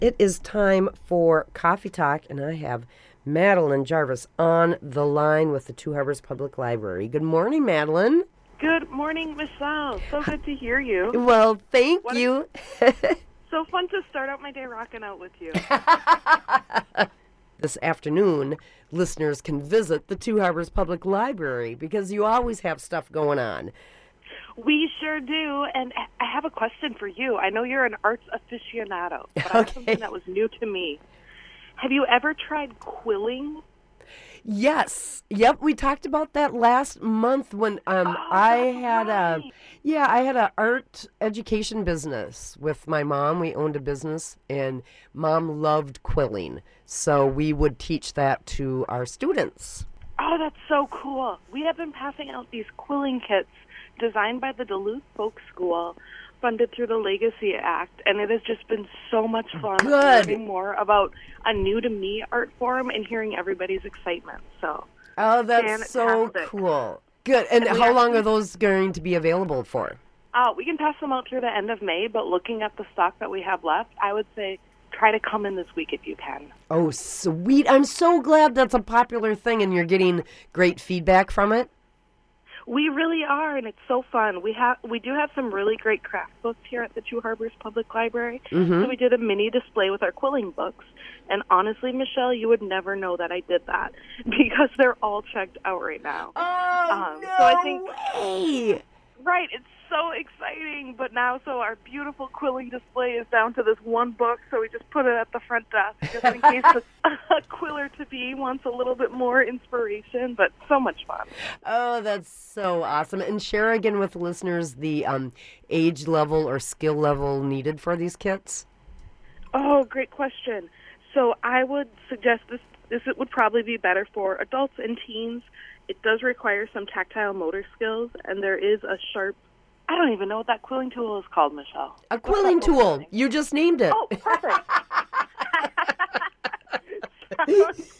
It is time for Coffee Talk, and I have Madeline Jarvis on the line with the Two Harbors Public Library. Good morning, Madeline. Good morning, Michelle. So good to hear you. Well, thank you. So fun to start out my day rocking out with you. This afternoon, listeners can visit the Two Harbors Public Library because you always have stuff going on. We sure do, and I have a question for you. I know you're an arts aficionado, but I have something that was new to me. Have you ever tried quilling? Yes. Yep, we talked about that last month when I had a art education business with my mom. We owned a business and Mom loved quilling. So we would teach that to our students. Oh, that's so cool. We have been passing out these quilling kits designed by the Duluth Folk School, funded through the Legacy Act, and it has just been so much fun learning more about a new-to-me art form and hearing everybody's excitement. So, oh, that's so cool. Good. And how long are those going to be available for? We can pass them out through the end of May, but looking at the stock that we have left, I would say try to come in this week if you can. Oh, sweet. I'm so glad that's a popular thing and you're getting great feedback from it. We really are, and it's so fun. We do have some really great craft books here at the Two Harbors Public Library. So we did a mini display with our quilling books. And honestly, Michelle, you would never know that I did that because they're all checked out right now. Oh, no so I think, way! Right, it's so exciting. But now, so our beautiful quilling display is down to this one book, so we just put it at the front desk just in case a quiller-to-be wants a little bit more inspiration, but so much fun. Oh, that's so awesome. And share again with listeners the age level or skill level needed for these kits. Oh, great question. So I would suggest this would probably be better for adults and teens. It does require some tactile motor skills, and there is a sharp, I don't even know what that quilling tool is called, Michelle. A quilling tool. You just named it. Oh, perfect. Sounds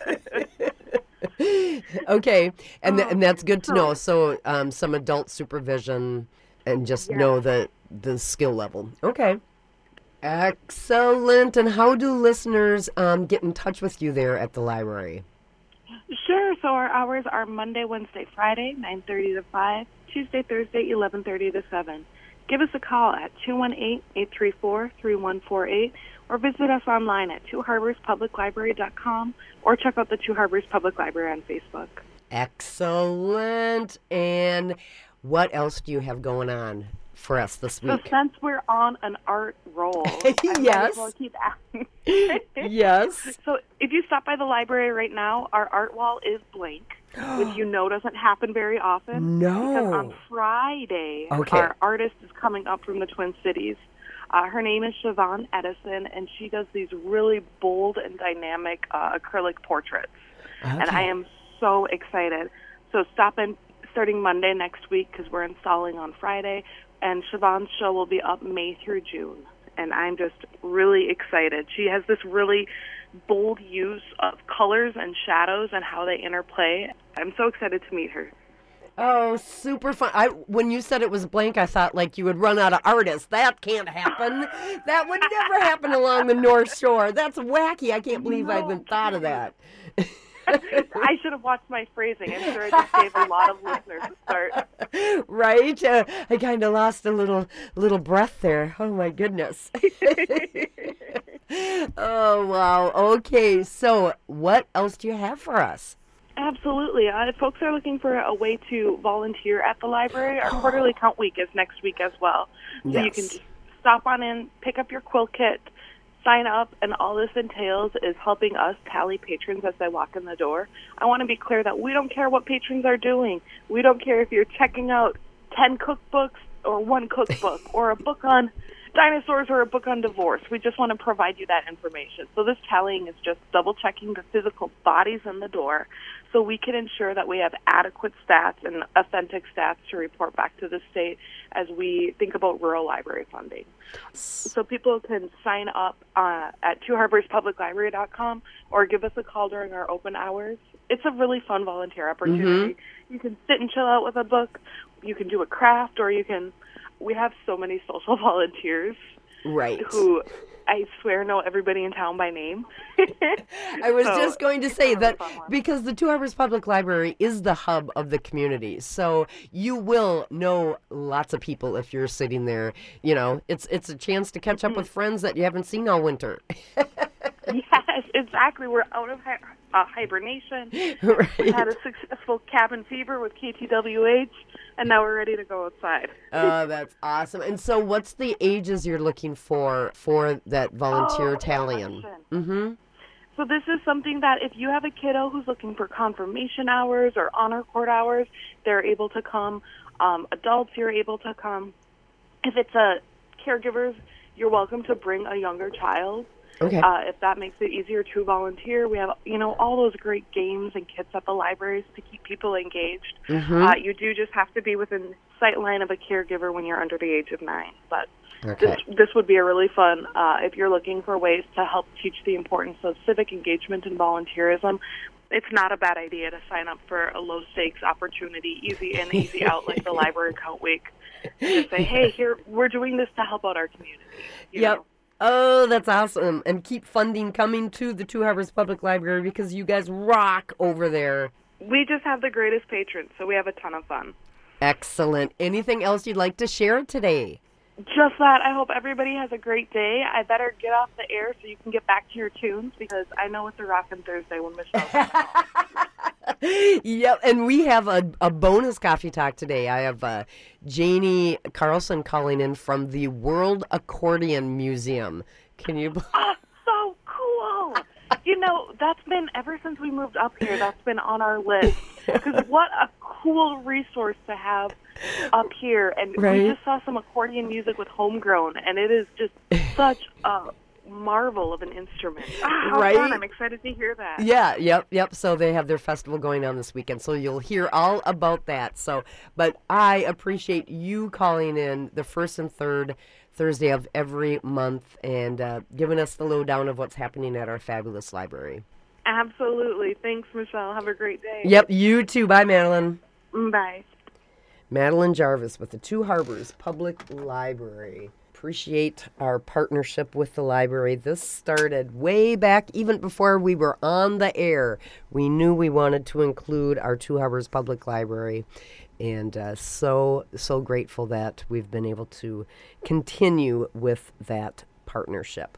good. Okay, and that's good to know. So some adult supervision and just know the skill level. Okay. Excellent. And how do listeners get in touch with you there at the library? Sure. So our hours are Monday, Wednesday, Friday, 9:30 to 5, Tuesday, Thursday, 11:30 to 7. Give us a call at 218-834-3148 or visit us online at twoharborspubliclibrary.com or check out the Two Harbors Public Library on Facebook. Excellent. And what else do you have going on for us this week? So since we're on an art roll, yes. I keep asking. Yes. So if you stop by the library right now, our art wall is blank, which you know doesn't happen very often. No. Because on Friday, our artist is coming up from the Twin Cities. Her name is Siobhan Edison, and she does these really bold and dynamic acrylic portraits. Okay. And I am so excited. So stop in starting Monday next week because we're installing on Friday. And Siobhan's show will be up May through June. And I'm just really excited. She has this really bold use of colors and shadows and how they interplay. I'm so excited to meet her. Oh, super fun. When you said it was blank, I thought like you would run out of artists. That can't happen. That would never happen along the North Shore. That's wacky. I can't believe I even thought of that. I should have watched my phrasing. I'm sure I just gave a lot of listeners a start. Right? I kind of lost a little breath there. Oh, my goodness. Oh, wow. Okay, so what else do you have for us? Absolutely. If folks are looking for a way to volunteer at the library, our quarterly count week is next week as well. So you can just stop on in, pick up your quill kit, sign up, and all this entails is helping us tally patrons as they walk in the door. I want to be clear that we don't care what patrons are doing. We don't care if you're checking out 10 cookbooks or one cookbook or a book on dinosaurs or a book on divorce. We just want to provide you that information. So this tallying is just double-checking the physical bodies in the door so we can ensure that we have adequate stats and authentic stats to report back to the state as we think about rural library funding. So people can sign up at twoharborspubliclibrary.com or give us a call during our open hours. It's a really fun volunteer opportunity. You can sit and chill out with a book. You can do a craft, or we have so many social volunteers. Right. who I swear know everybody in town by name. I was So, just going to it's say a really that fun one. because the Two Harbors Public Library is the hub of the community. So you will know lots of people if you're sitting there. You know, it's a chance to catch up with friends that you haven't seen all winter. Yes, exactly. We're out of hibernation. Right. We had a successful cabin fever with KTWH, and now we're ready to go outside. Oh, that's awesome. And so what's the ages you're looking for that volunteer Italian? Mm-hmm. So this is something that if you have a kiddo who's looking for confirmation hours or honor court hours, they're able to come. Adults, you're able to come. If it's caregivers, you're welcome to bring a younger child. Okay. If that makes it easier to volunteer, we have, all those great games and kits at the libraries to keep people engaged. Mm-hmm. You do just have to be within sight line of a caregiver when you're under the age of 9. But Okay. this would be a really fun, if you're looking for ways to help teach the importance of civic engagement and volunteerism, it's not a bad idea to sign up for a low-stakes opportunity, easy in, easy out, like the Library Count Week. Just say, hey, here, we're doing this to help out our community. You Yep. know? Oh, that's awesome. And keep funding coming to the Two Harbors Public Library because you guys rock over there. We just have the greatest patrons, so we have a ton of fun. Excellent. Anything else you'd like to share today? Just that. I hope everybody has a great day. I better get off the air so you can get back to your tunes because I know it's a rockin' Thursday when Michelle. Yep, and we have a bonus coffee talk today. I have Janie Carlson calling in from the World Accordion Museum. Can you believe? Oh, so cool. That's been, ever since we moved up here, that's been on our list. Because what a cool resource to have up here. And Right. we just saw some accordion music with Homegrown, and it is just such a marvel of an instrument. How Right? fun. I'm excited to hear that. Yeah, yep. So they have their festival going on this weekend. So you'll hear all about that. But I appreciate you calling in the first and third Thursday of every month and giving us the lowdown of what's happening at our fabulous library. Absolutely. Thanks, Michelle. Have a great day. Yep, you too. Bye, Madeline. Bye. Madeline Jarvis with the Two Harbors Public Library. Appreciate our partnership with the library. This started way back, even before we were on the air. We knew we wanted to include our Two Harbors Public Library, and so grateful that we've been able to continue with that partnership.